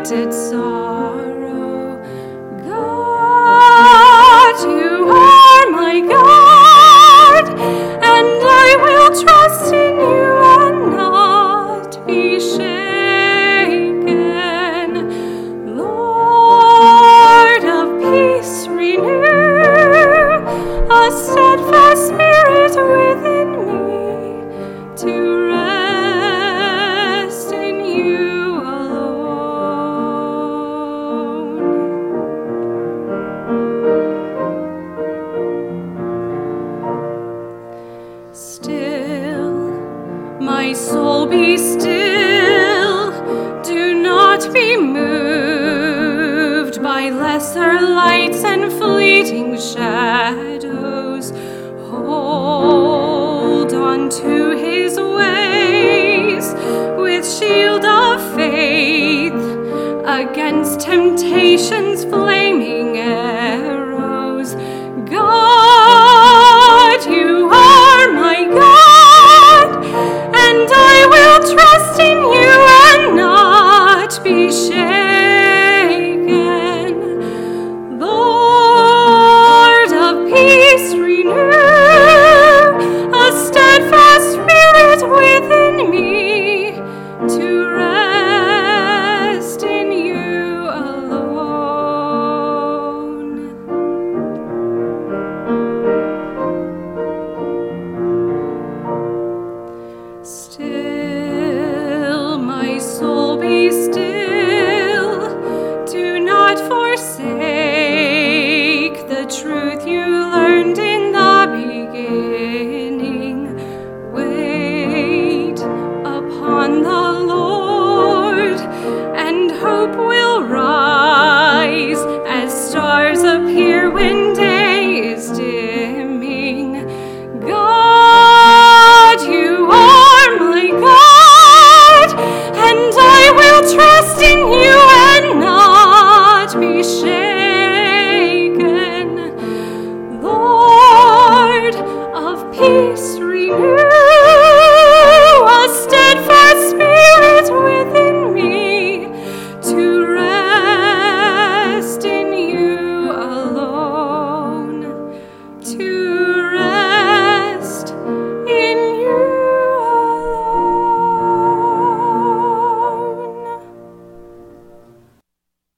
unexpected sorrow. God, you are my God, and I will trust in you and not be shaken. Lord of peace, renew a steadfast spirit within me to rest in you alone. Still, my soul, be still. Do not be moved by lesser lights and fleeting shadows. Hold on to his ways with shield of faith against temptation's flame.